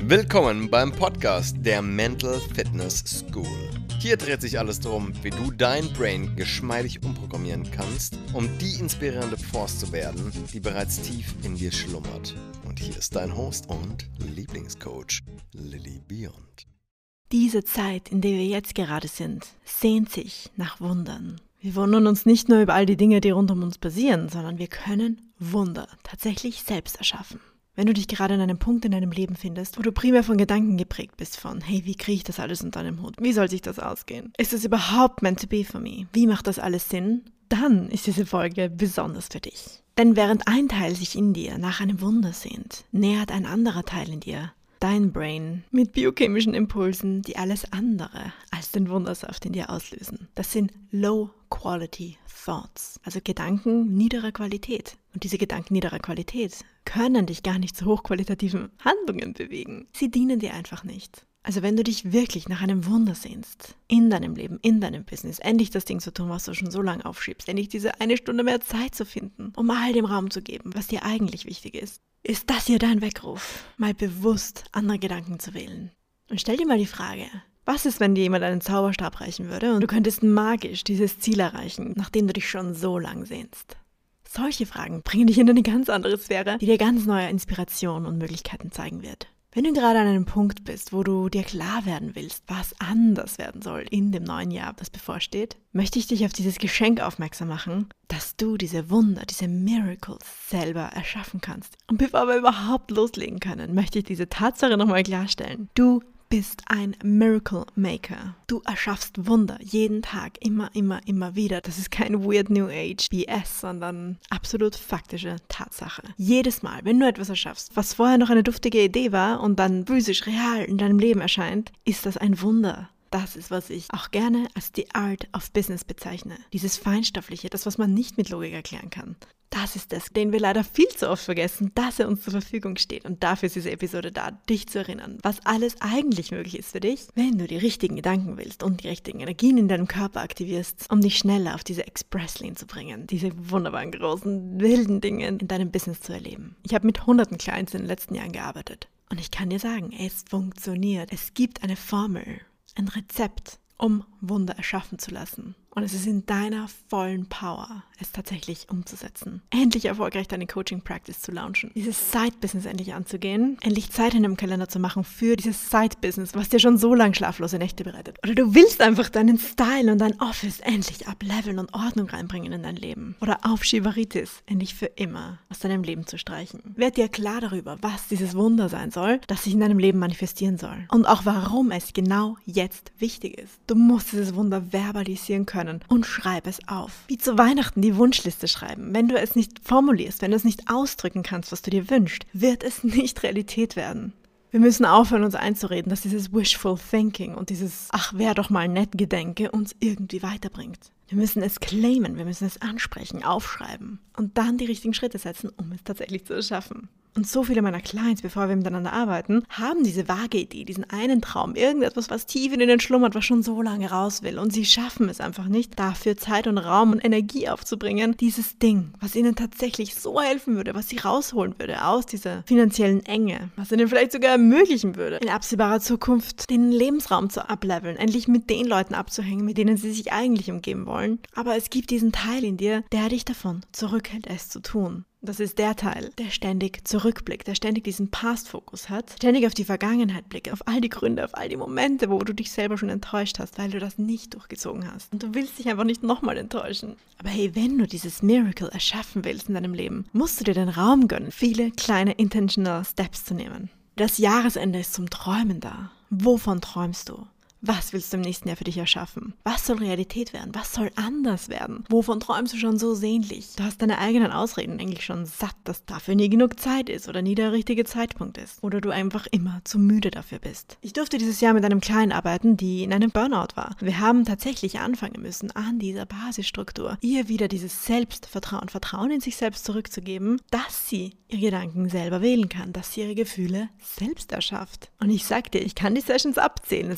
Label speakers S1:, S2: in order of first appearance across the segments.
S1: Willkommen beim Podcast der Mental Fitness School. Hier dreht sich alles darum, wie du dein Brain geschmeidig umprogrammieren kannst, um die inspirierende Force zu werden, die bereits tief in dir schlummert. Und hier ist dein Host und Lieblingscoach, Lilly Beyond.
S2: Diese Zeit, in der wir jetzt gerade sind, sehnt sich nach Wundern. Wir wundern uns nicht nur über all die Dinge, die rund um uns passieren, sondern wir können Wunder tatsächlich selbst erschaffen. Wenn du dich gerade an einem Punkt in deinem Leben findest, wo du primär von Gedanken geprägt bist von, hey, wie kriege ich das alles unter einem Hut? Wie soll sich das ausgehen? Ist das überhaupt meant to be for me? Wie macht das alles Sinn? Dann ist diese Folge besonders für dich. Denn während ein Teil sich in dir nach einem Wunder sehnt, nähert ein anderer Teil in dir dein Brain mit biochemischen Impulsen, die alles andere als den Wundersaft in dir auslösen. Das sind Low-Quality Thoughts, also Gedanken niederer Qualität. Und diese Gedanken niederer Qualität können dich gar nicht zu hochqualitativen Handlungen bewegen. Sie dienen dir einfach nicht. Also wenn du dich wirklich nach einem Wunder sehnst, in deinem Leben, in deinem Business, endlich das Ding zu tun, was du schon so lange aufschiebst, endlich diese eine Stunde mehr Zeit zu finden, um all dem Raum zu geben, was dir eigentlich wichtig ist das hier dein Weckruf, mal bewusst andere Gedanken zu wählen. Und stell dir mal die Frage, was ist, wenn dir jemand einen Zauberstab reichen würde und du könntest magisch dieses Ziel erreichen, nach dem du dich schon so lang sehnst? Solche Fragen bringen dich in eine ganz andere Sphäre, die dir ganz neue Inspirationen und Möglichkeiten zeigen wird. Wenn du gerade an einem Punkt bist, wo du dir klar werden willst, was anders werden soll in dem neuen Jahr, das bevorsteht, möchte ich dich auf dieses Geschenk aufmerksam machen, dass du diese Wunder, diese Miracles selber erschaffen kannst. Und bevor wir überhaupt loslegen können, möchte ich diese Tatsache nochmal klarstellen. Du bist ein Miracle Maker. Du erschaffst Wunder jeden Tag, immer wieder. Das ist kein weird New Age BS, sondern absolut faktische Tatsache. Jedes Mal, wenn du etwas erschaffst, was vorher noch eine duftige Idee war und dann physisch real in deinem Leben erscheint, ist das ein Wunder. Das ist, was ich auch gerne als die Art of Business bezeichne. Dieses Feinstoffliche, das, was man nicht mit Logik erklären kann. Das ist das, den wir leider viel zu oft vergessen, dass er uns zur Verfügung steht. Und dafür ist diese Episode da, dich zu erinnern, was alles eigentlich möglich ist für dich, wenn du die richtigen Gedanken willst und die richtigen Energien in deinem Körper aktivierst, um dich schneller auf diese Express-Lane zu bringen, diese wunderbaren, großen, wilden Dinge in deinem Business zu erleben. Ich habe mit hunderten Clients in den letzten Jahren gearbeitet. Und ich kann dir sagen, es funktioniert. Es gibt eine Formel, ein Rezept, um Wunder erschaffen zu lassen. Und es ist in deiner vollen Power, es tatsächlich umzusetzen. Endlich erfolgreich deine Coaching-Practice zu launchen. Dieses Side-Business endlich anzugehen. Endlich Zeit in deinem Kalender zu machen für dieses Side-Business, was dir schon so lange schlaflose Nächte bereitet. Oder du willst einfach deinen Style und dein Office endlich upleveln und Ordnung reinbringen in dein Leben. Oder Aufschieberitis endlich für immer aus deinem Leben zu streichen. Werd dir klar darüber, was dieses Wunder sein soll, das sich in deinem Leben manifestieren soll. Und auch warum es genau jetzt wichtig ist. Du musst dieses Wunder verbalisieren können. Und schreib es auf. Wie zu Weihnachten die Wunschliste schreiben. Wenn du es nicht formulierst, wenn du es nicht ausdrücken kannst, was du dir wünschst, wird es nicht Realität werden. Wir müssen aufhören, uns einzureden, dass dieses Wishful Thinking und dieses ach, wär doch mal nett Gedenke uns irgendwie weiterbringt. Wir müssen es claimen, wir müssen es ansprechen, aufschreiben und dann die richtigen Schritte setzen, um es tatsächlich zu erschaffen. Und so viele meiner Clients, bevor wir miteinander arbeiten, haben diese vage Idee, diesen einen Traum, irgendetwas, was tief in ihnen schlummert, was schon so lange raus will. Und sie schaffen es einfach nicht, dafür Zeit und Raum und Energie aufzubringen, dieses Ding, was ihnen tatsächlich so helfen würde, was sie rausholen würde aus dieser finanziellen Enge, was ihnen vielleicht sogar ermöglichen würde, in absehbarer Zukunft den Lebensraum zu upleveln, endlich mit den Leuten abzuhängen, mit denen sie sich eigentlich umgeben wollen. Aber es gibt diesen Teil in dir, der dich davon zurückhält, es zu tun. Das ist der Teil, der ständig zurückblickt, der ständig diesen Past-Fokus hat, ständig auf die Vergangenheit blickt, auf all die Gründe, auf all die Momente, wo du dich selber schon enttäuscht hast, weil du das nicht durchgezogen hast. Und du willst dich einfach nicht nochmal enttäuschen. Aber hey, wenn du dieses Miracle erschaffen willst in deinem Leben, musst du dir den Raum gönnen, viele kleine intentional Steps zu nehmen. Das Jahresende ist zum Träumen da. Wovon träumst du? Was willst du im nächsten Jahr für dich erschaffen? Was soll Realität werden? Was soll anders werden? Wovon träumst du schon so sehnlich? Du hast deine eigenen Ausreden eigentlich schon satt, dass dafür nie genug Zeit ist oder nie der richtige Zeitpunkt ist. Oder du einfach immer zu müde dafür bist. Ich durfte dieses Jahr mit einem Client arbeiten, die in einem Burnout war. Wir haben tatsächlich anfangen müssen, an dieser Basisstruktur ihr wieder dieses Selbstvertrauen, Vertrauen in sich selbst zurückzugeben, dass sie ihre Gedanken selber wählen kann, dass sie ihre Gefühle selbst erschafft. Und ich sag dir, ich kann die Sessions abzählen. Es war dann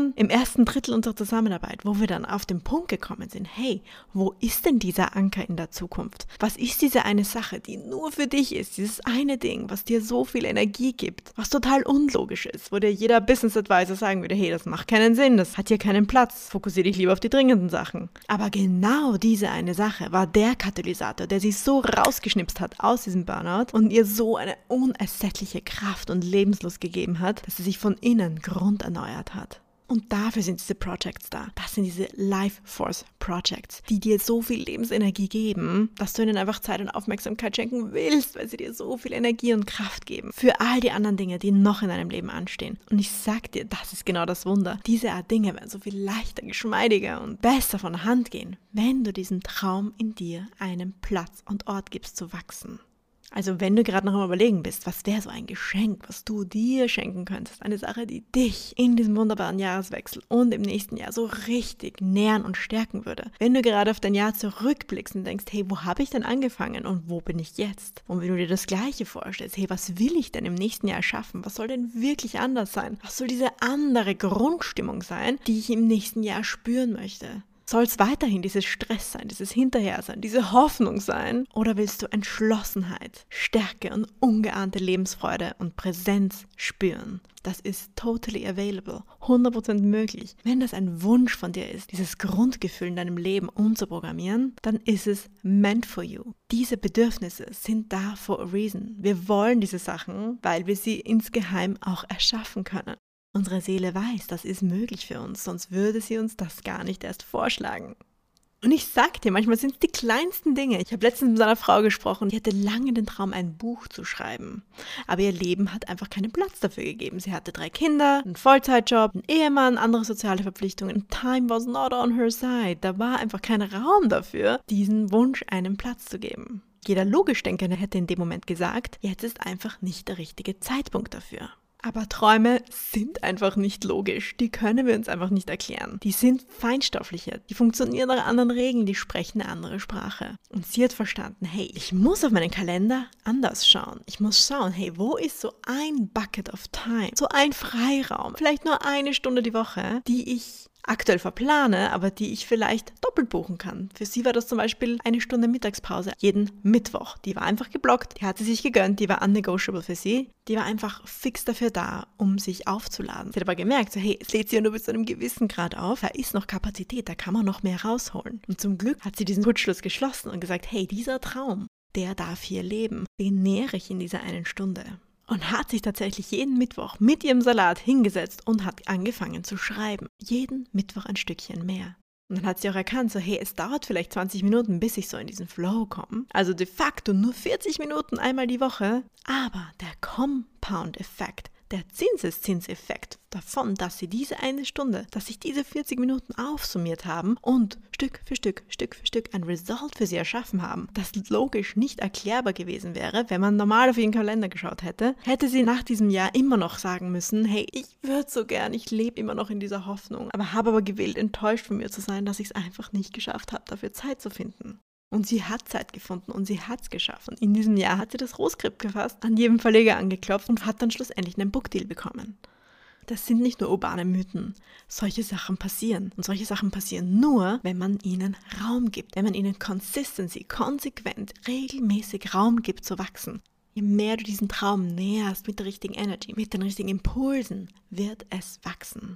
S2: schon im ersten Drittel unserer Zusammenarbeit, wo wir dann auf den Punkt gekommen sind, hey, wo ist denn dieser Anker in der Zukunft? Was ist diese eine Sache, die nur für dich ist, dieses eine Ding, was dir so viel Energie gibt, was total unlogisch ist, wo dir jeder Business Advisor sagen würde, hey, das macht keinen Sinn, das hat hier keinen Platz, fokussiere dich lieber auf die dringenden Sachen. Aber genau diese eine Sache war der Katalysator, der sie so rausgeschnipst hat aus diesem Burnout und ihr so eine unersättliche Kraft und Lebenslust gegeben hat, dass sie sich von innen grunderneuert hat. Und dafür sind diese Projects da. Das sind diese Life Force Projects, die dir so viel Lebensenergie geben, dass du ihnen einfach Zeit und Aufmerksamkeit schenken willst, weil sie dir so viel Energie und Kraft geben. Für all die anderen Dinge, die noch in deinem Leben anstehen. Und ich sag dir, das ist genau das Wunder. Diese Art Dinge werden so viel leichter, geschmeidiger und besser von der Hand gehen, wenn du diesem Traum in dir einen Platz und Ort gibst zu wachsen. Also wenn du gerade noch am Überlegen bist, was wäre so ein Geschenk, was du dir schenken könntest, eine Sache, die dich in diesem wunderbaren Jahreswechsel und im nächsten Jahr so richtig nähren und stärken würde. Wenn du gerade auf dein Jahr zurückblickst und denkst, hey, wo habe ich denn angefangen und wo bin ich jetzt? Und wenn du dir das Gleiche vorstellst, hey, was will ich denn im nächsten Jahr schaffen? Was soll denn wirklich anders sein? Was soll diese andere Grundstimmung sein, die ich im nächsten Jahr spüren möchte? Soll es weiterhin dieses Stress sein, dieses Hinterhersein, diese Hoffnung sein? Oder willst du Entschlossenheit, Stärke und ungeahnte Lebensfreude und Präsenz spüren? Das ist totally available, 100% möglich. Wenn das ein Wunsch von dir ist, dieses Grundgefühl in deinem Leben umzuprogrammieren, dann ist es meant for you. Diese Bedürfnisse sind da for a reason. Wir wollen diese Sachen, weil wir sie insgeheim auch erschaffen können. Unsere Seele weiß, das ist möglich für uns, sonst würde sie uns das gar nicht erst vorschlagen. Und ich sag dir, manchmal sind es die kleinsten Dinge. Ich habe letztens mit einer Frau gesprochen, die hatte lange den Traum, ein Buch zu schreiben. Aber ihr Leben hat einfach keinen Platz dafür gegeben. Sie hatte 3 Kinder, einen Vollzeitjob, einen Ehemann, andere soziale Verpflichtungen. Time was not on her side. Da war einfach kein Raum dafür, diesen Wunsch einen Platz zu geben. Jeder logisch Denkende hätte in dem Moment gesagt, jetzt ist einfach nicht der richtige Zeitpunkt dafür. Aber Träume sind einfach nicht logisch, die können wir uns einfach nicht erklären. Die sind feinstofflicher, die funktionieren nach anderen Regeln, die sprechen eine andere Sprache. Und sie hat verstanden, hey, ich muss auf meinen Kalender anders schauen. Ich muss schauen, hey, wo ist so ein Bucket of Time, so ein Freiraum, vielleicht nur 1 Stunde die Woche, die ich aktuell verplane, aber die ich vielleicht doppelt buchen kann. Für sie war das zum Beispiel 1 Stunde Mittagspause jeden Mittwoch. Die war einfach geblockt, die hat sie sich gegönnt, die war unnegotiable für sie. Die war einfach fix dafür da, um sich aufzuladen. Sie hat aber gemerkt, so, hey, es lädt sie ja nur bis zu einem gewissen Grad auf, da ist noch Kapazität, da kann man noch mehr rausholen. Und zum Glück hat sie diesen Kurzschluss geschlossen und gesagt, hey, dieser Traum, der darf hier leben. Den nähere ich in dieser 1 Stunde. Und hat sich tatsächlich jeden Mittwoch mit ihrem Salat hingesetzt und hat angefangen zu schreiben. Jeden Mittwoch ein Stückchen mehr. Und dann hat sie auch erkannt, so hey, es dauert vielleicht 20 Minuten, bis ich so in diesen Flow komme. Also de facto nur 40 Minuten einmal die Woche. Aber der Compound-Effekt, der Zinseszinseffekt davon, dass sie diese 1 Stunde, dass sich diese 40 Minuten aufsummiert haben und Stück für Stück ein Result für sie erschaffen haben, das logisch nicht erklärbar gewesen wäre, wenn man normal auf ihren Kalender geschaut hätte, hätte sie nach diesem Jahr immer noch sagen müssen, hey, ich würde so gern, ich lebe immer noch in dieser Hoffnung, habe aber gewählt, enttäuscht von mir zu sein, dass ich es einfach nicht geschafft habe, dafür Zeit zu finden. Und sie hat Zeit gefunden und sie hat es geschafft. Und in diesem Jahr hat sie das Rohskript gefasst, an jedem Verleger angeklopft und hat dann schlussendlich einen Bookdeal bekommen. Das sind nicht nur urbane Mythen. Solche Sachen passieren. Und solche Sachen passieren nur, wenn man ihnen Raum gibt. Wenn man ihnen Consistency, konsequent, regelmäßig Raum gibt zu wachsen. Je mehr du diesen Traum näherst mit der richtigen Energy, mit den richtigen Impulsen, wird es wachsen.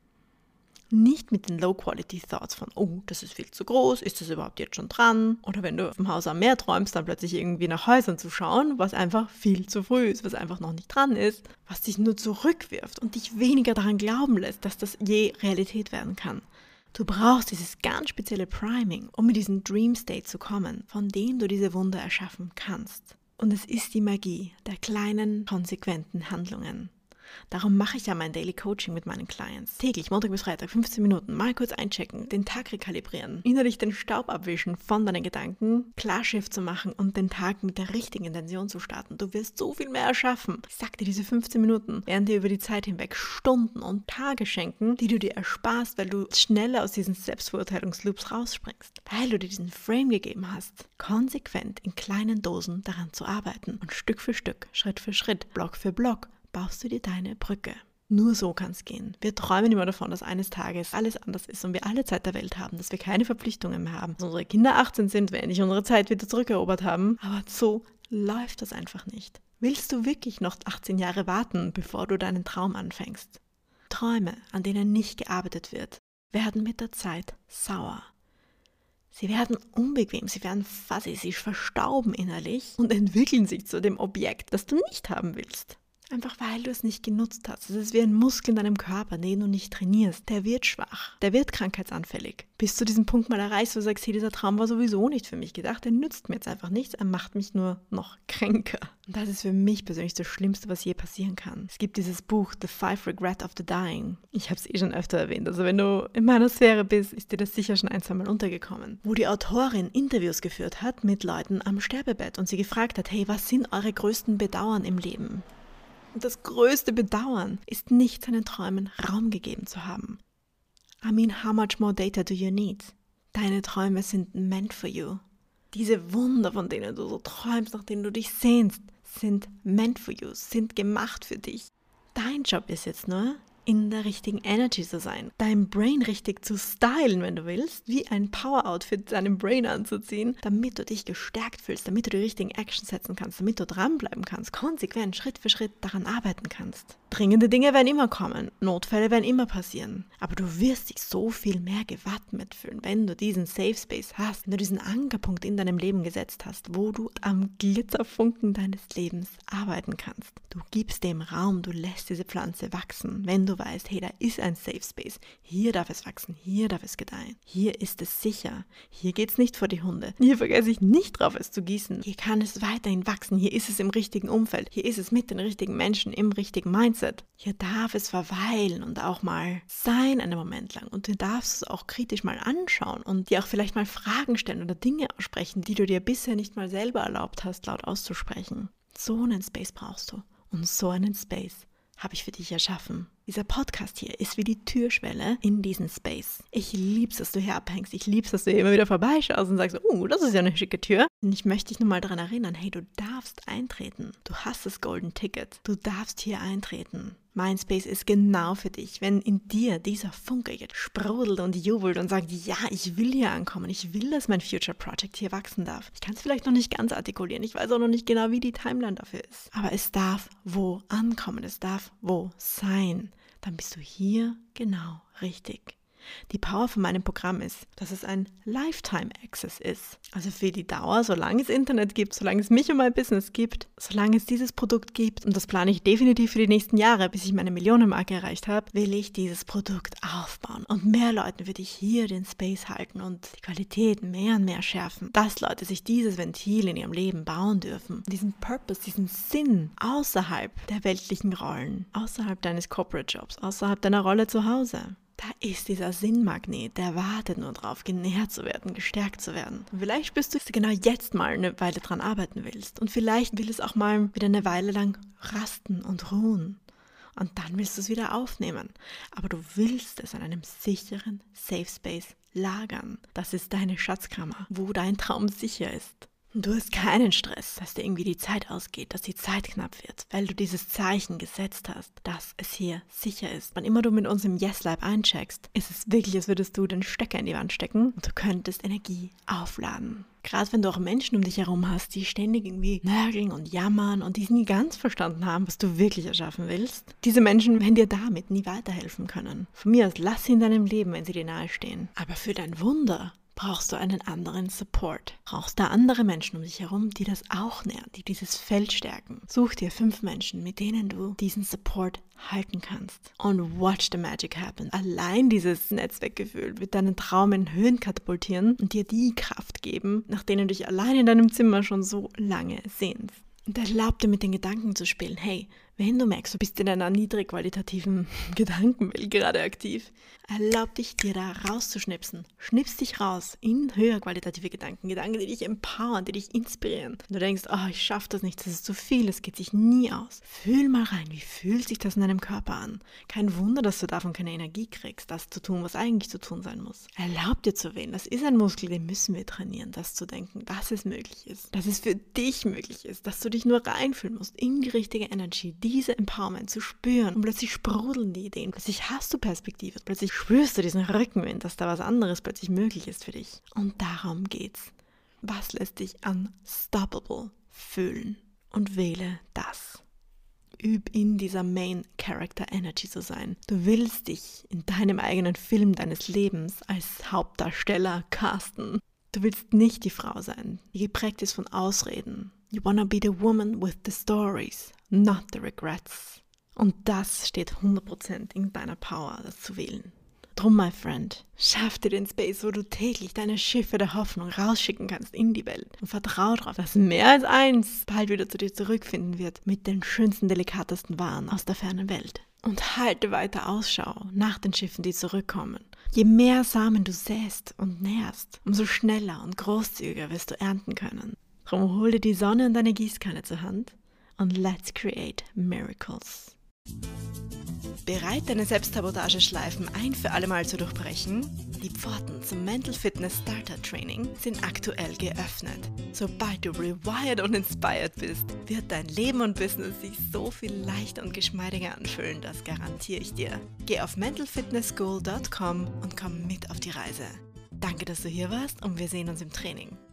S2: Nicht mit den Low-Quality-Thoughts von, oh, das ist viel zu groß, ist das überhaupt jetzt schon dran? Oder wenn du vom Haus am Meer träumst, dann plötzlich irgendwie nach Häusern zu schauen, was einfach viel zu früh ist, was einfach noch nicht dran ist, was dich nur zurückwirft und dich weniger daran glauben lässt, dass das je Realität werden kann. Du brauchst dieses ganz spezielle Priming, um in diesen Dream State zu kommen, von dem du diese Wunder erschaffen kannst. Und es ist die Magie der kleinen, konsequenten Handlungen. Darum mache ich ja mein Daily Coaching mit meinen Clients. Täglich, Montag bis Freitag, 15 Minuten, mal kurz einchecken, den Tag rekalibrieren, innerlich den Staub abwischen von deinen Gedanken, Klarschiff zu machen und den Tag mit der richtigen Intention zu starten. Du wirst so viel mehr erschaffen. Ich sag dir, diese 15 Minuten werden dir über die Zeit hinweg Stunden und Tage schenken, die du dir ersparst, weil du schneller aus diesen Selbstverurteilungsloops rausspringst. Weil du dir diesen Frame gegeben hast, konsequent in kleinen Dosen daran zu arbeiten und Stück für Stück, Schritt für Schritt, Block für Block, baust du dir deine Brücke. Nur so kann es gehen. Wir träumen immer davon, dass eines Tages alles anders ist und wir alle Zeit der Welt haben, dass wir keine Verpflichtungen mehr haben, dass unsere Kinder 18 sind, wir endlich unsere Zeit wieder zurückerobert haben. Aber so läuft das einfach nicht. Willst du wirklich noch 18 Jahre warten, bevor du deinen Traum anfängst? Träume, an denen nicht gearbeitet wird, werden mit der Zeit sauer. Sie werden unbequem, sie werden fuzzy, sie verstauben innerlich und entwickeln sich zu dem Objekt, das du nicht haben willst. Einfach weil du es nicht genutzt hast. Es ist wie ein Muskel in deinem Körper, den du nicht trainierst. Der wird schwach, der wird krankheitsanfällig. Bis du diesen Punkt mal erreichst, wo du sagst, hey, dieser Traum war sowieso nicht für mich gedacht, der nützt mir jetzt einfach nichts, er macht mich nur noch kränker. Und das ist für mich persönlich das Schlimmste, was je passieren kann. Es gibt dieses Buch, The 5 Regrets of the Dying. Ich habe es schon öfter erwähnt, also wenn du in meiner Sphäre bist, ist dir das sicher schon ein, zwei Mal untergekommen. Wo die Autorin Interviews geführt hat mit Leuten am Sterbebett und sie gefragt hat, hey, was sind eure größten Bedauern im Leben? Und das größte Bedauern ist nicht seinen Träumen Raum gegeben zu haben. I mean, how much more data do you need? Deine Träume sind meant for you. Diese Wunder, von denen du so träumst, nach denen du dich sehnst, sind meant for you, sind gemacht für dich. Dein Job ist jetzt nur, in der richtigen Energy zu sein, dein Brain richtig zu stylen, wenn du willst, wie ein Power-Outfit deinem Brain anzuziehen, damit du dich gestärkt fühlst, damit du die richtigen Actions setzen kannst, damit du dranbleiben kannst, konsequent, Schritt für Schritt daran arbeiten kannst. Dringende Dinge werden immer kommen, Notfälle werden immer passieren, aber du wirst dich so viel mehr gewappnet fühlen, wenn du diesen Safe Space hast, wenn du diesen Ankerpunkt in deinem Leben gesetzt hast, wo du am Glitzerfunken deines Lebens arbeiten kannst. Du gibst dem Raum, du lässt diese Pflanze wachsen, wenn du weißt, hey, da ist ein Safe Space, hier darf es wachsen, hier darf es gedeihen, hier ist es sicher, hier geht es nicht vor die Hunde, hier vergesse ich nicht drauf, es zu gießen, hier kann es weiterhin wachsen, hier ist es im richtigen Umfeld, hier ist es mit den richtigen Menschen, im richtigen Mindset. Hier darf es verweilen und auch mal sein einen Moment lang und du darfst es auch kritisch mal anschauen und dir auch vielleicht mal Fragen stellen oder Dinge aussprechen, die du dir bisher nicht mal selber erlaubt hast, laut auszusprechen. So einen Space brauchst du und so einen Space habe ich für dich erschaffen. Dieser Podcast hier ist wie die Türschwelle in diesen Space. Ich lieb's, dass du hier abhängst. Ich lieb's, dass du hier immer wieder vorbeischaust und sagst, das ist ja eine schicke Tür. Und ich möchte dich nur mal daran erinnern, hey, du darfst eintreten. Du hast das Golden Ticket. Du darfst hier eintreten. Mein Space ist genau für dich. Wenn in dir dieser Funke jetzt sprudelt und jubelt und sagt, ja, ich will hier ankommen. Ich will, dass mein Future Project hier wachsen darf. Ich kann es vielleicht noch nicht ganz artikulieren. Ich weiß auch noch nicht genau, wie die Timeline dafür ist. Aber es darf wo ankommen. Es darf wo sein. Dann bist du hier genau richtig. Die Power von meinem Programm ist, dass es ein Lifetime Access ist. Also für die Dauer, solange es Internet gibt, solange es mich und mein Business gibt, solange es dieses Produkt gibt, und das plane ich definitiv für die nächsten Jahre, bis ich meine Millionenmarke erreicht habe, will ich dieses Produkt aufbauen und mehr Leuten für dich hier den Space halten und die Qualität mehr und mehr schärfen, dass Leute sich dieses Ventil in ihrem Leben bauen dürfen, diesen Purpose, diesen Sinn außerhalb der weltlichen Rollen, außerhalb deines Corporate Jobs, außerhalb deiner Rolle zu Hause. Da ist dieser Sinnmagnet, der wartet nur drauf, genährt zu werden, gestärkt zu werden. Und vielleicht spürst du, dass du genau jetzt mal eine Weile dran arbeiten willst. Und vielleicht will es auch mal wieder eine Weile lang rasten und ruhen. Und dann willst du es wieder aufnehmen. Aber du willst es an einem sicheren Safe Space lagern. Das ist deine Schatzkammer, wo dein Traum sicher ist. Und du hast keinen Stress, dass dir irgendwie die Zeit ausgeht, dass die Zeit knapp wird, weil du dieses Zeichen gesetzt hast, dass es hier sicher ist. Wann immer du mit uns im Yes Lab eincheckst, ist es wirklich, als würdest du den Stecker in die Wand stecken und du könntest Energie aufladen. Gerade wenn du auch Menschen um dich herum hast, die ständig irgendwie nörgeln und jammern und die nie ganz verstanden haben, was du wirklich erschaffen willst. Diese Menschen werden dir damit nie weiterhelfen können. Von mir aus, lass sie in deinem Leben, wenn sie dir nahestehen. Aber für dein Wunder brauchst du einen anderen Support. Brauchst da andere Menschen um dich herum, die das auch nähern, die dieses Feld stärken. Such dir 5 Menschen, mit denen du diesen Support halten kannst. Und watch the magic happen. Allein dieses Netzwerkgefühl wird deinen Traum in Höhen katapultieren und dir die Kraft geben, nach denen du dich allein in deinem Zimmer schon so lange sehnst. Und erlaub dir mit den Gedanken zu spielen, hey, wenn du merkst, du bist in einer niedrig qualitativen Gedankenwelt gerade aktiv, erlaub dich, dir da rauszuschnipsen. Schnips dich raus in höher qualitative Gedanken, Gedanken, die dich empowern, die dich inspirieren. Und du denkst, ich schaffe das nicht, das ist zu viel, das geht sich nie aus. Fühl mal rein, wie fühlt sich das in deinem Körper an? Kein Wunder, dass du davon keine Energie kriegst, das zu tun, was eigentlich zu tun sein muss. Erlaub dir zu wählen, das ist ein Muskel, den müssen wir trainieren, das zu denken, dass es möglich ist, dass es für dich möglich ist, dass du dich nur reinfühlen musst in die richtige Energy, diese Empowerment zu spüren und plötzlich sprudeln die Ideen, plötzlich hast du Perspektive, plötzlich spürst du diesen Rückenwind, dass da was anderes plötzlich möglich ist für dich. Und darum geht's. Was lässt dich unstoppable fühlen? Und wähle das. Üb in dieser Main Character Energy zu sein. Du willst dich in deinem eigenen Film deines Lebens als Hauptdarsteller casten. Du willst nicht die Frau sein, die geprägt ist von Ausreden. You wanna be the woman with the stories, not the regrets. Und das steht 100% in deiner Power, das zu wählen. Drum, my friend, schaff dir den Space, wo du täglich deine Schiffe der Hoffnung rausschicken kannst in die Welt. Und vertrau darauf, dass mehr als eins bald wieder zu dir zurückfinden wird mit den schönsten, delikatesten Waren aus der fernen Welt. Und halte weiter Ausschau nach den Schiffen, die zurückkommen. Je mehr Samen du säst und nährst, umso schneller und großzügiger wirst du ernten können. Drum hol dir die Sonne und deine Gießkanne zur Hand und let's create miracles. Bereit, deine Selbstsabotageschleifen ein für alle Mal zu durchbrechen? Die Pforten zum Mental Fitness Starter Training sind aktuell geöffnet. Sobald du rewired und inspired bist, wird dein Leben und Business sich so viel leichter und geschmeidiger anfühlen, das garantiere ich dir. Geh auf mentalfitnessschool.com und komm mit auf die Reise. Danke, dass du hier warst und wir sehen uns im Training.